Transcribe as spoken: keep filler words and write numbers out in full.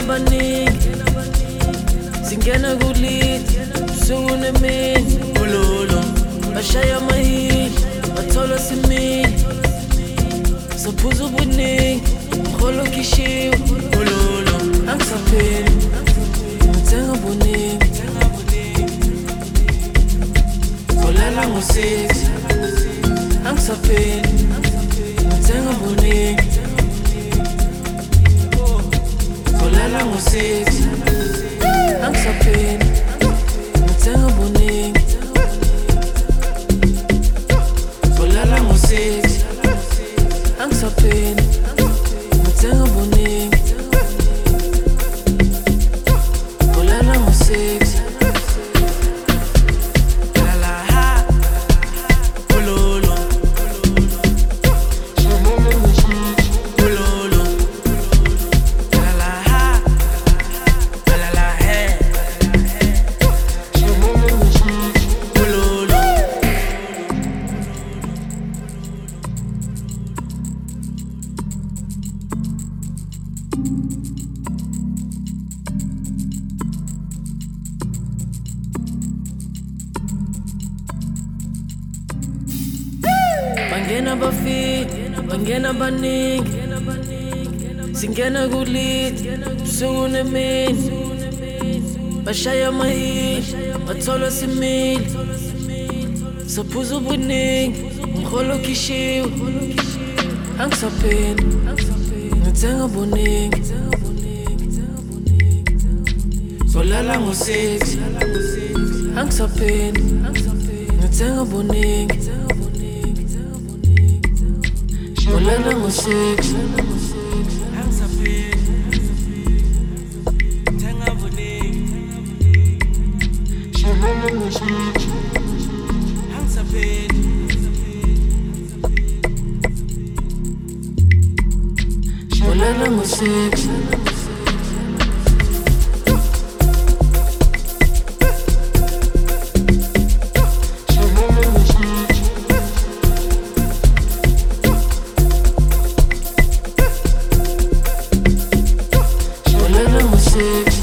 baningi singena kulit busuku nemini ulolo bashaya amahili bathola simini saphuza ubuningi mkholo kishiwe ulolo angisapheli ngithenga buningi ngolala ngo-six angisapheli ngithenga buningi ngolala ngo-six angisapheli ngithenga buningi ngolala ngo-six angisapheli ngithenga buningi ngolala ngo-six bangena bafiki bangena baningi singena kulit busuku nemini bashaya amahili bathola simini saphuza ubuningi mkholo kishiwe angisapheli ngithenga buningi ngolala ngo-six angisapheli ngithenga buningi ngolala ngo-six angisapheli ngithenga buningi ngolala ngo-six angisapheli ngolala ngo-six ngolala ngo-six